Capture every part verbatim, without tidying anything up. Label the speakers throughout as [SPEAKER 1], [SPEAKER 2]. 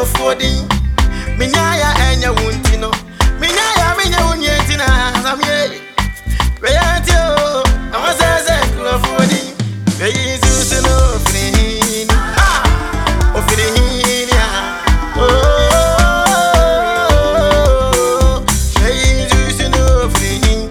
[SPEAKER 1] Grofodi. Minyaya enya wuntino. Minyaya minya wunyetina. Samye. Weyatio. Amazaze Grofodi. Weyizu no free. Ah. O free ya. Oh. Weyizu no free.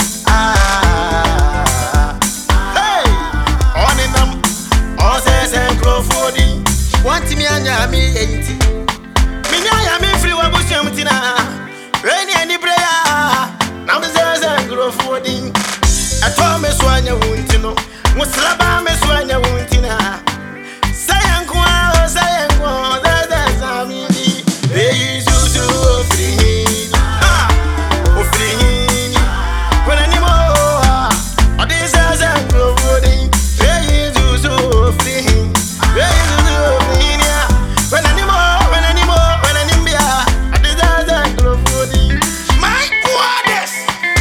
[SPEAKER 1] Ah. Hey. On and um. Ozaze Grofodi. Want me anya me eighty. Minyaya me free wabushemtina. Reni any prayer. Now Zaze Grofodi. I told me swanya wuntino. Muslaba me swanya wuntina. Sayankwa, sayankwa, that's a mini. They use you to free. Ah, oh, free. When anymore, or this as a growing. They use you to free. They use you to free. When anymore, when anymore, when anymore, or this as a growing. My goddess.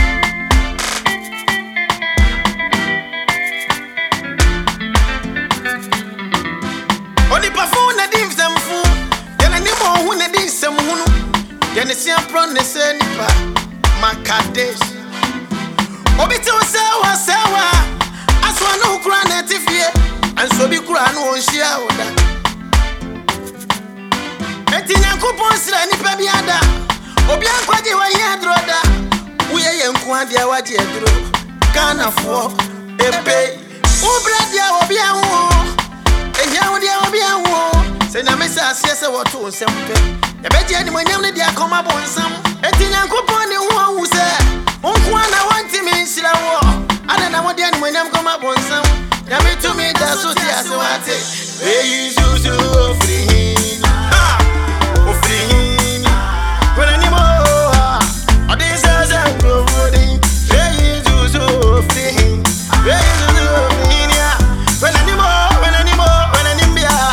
[SPEAKER 1] Only perform the dim some fool. Then any more who need some moon. Then it's your promise nipa. Makadesh. Obito sawa sawa. As one who cran at if ye. And so be cran won't share with that. Etina coupons any pabiada. Obian quadi wa yadroda. We are young quadia what ye drew. Can't afford a pay. Ubradia obian. Say na mesa siasa watu nsempe. Ebeje ani mwanyam dia koma bonsam. Eti nyankopon ne ho wu se. Onkwa na wanti me nshira wo. Ana na wodi ani mwanyam koma bonsam. Ya me to me da so ti ase wate. Hey you so free. Ah, o free. When any more. O this is a growing. Hey you so free. Hey you so free. When any more, when any more, when any more.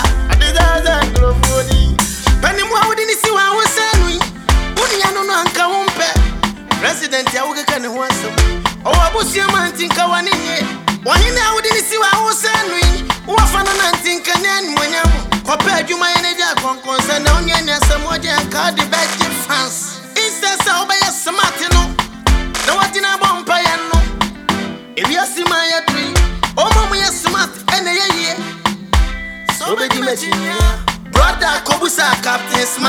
[SPEAKER 1] President ya uge kane huaso. Owa busi ya mantinka waninye. Wanine ya udini siwa usenui. Uwafana na ntinka nyani mwenyamu. Kwa pea juma yeneja konkonsa. Na unyeni ya samoja ya kadi beji fans. Instesa oba ya samatino. Na watina bompa ya no. Iwi ya sima ya tri. Omo mu ya smart ene ye ye. Sobe di mechinya. Brother kobusa captain smart.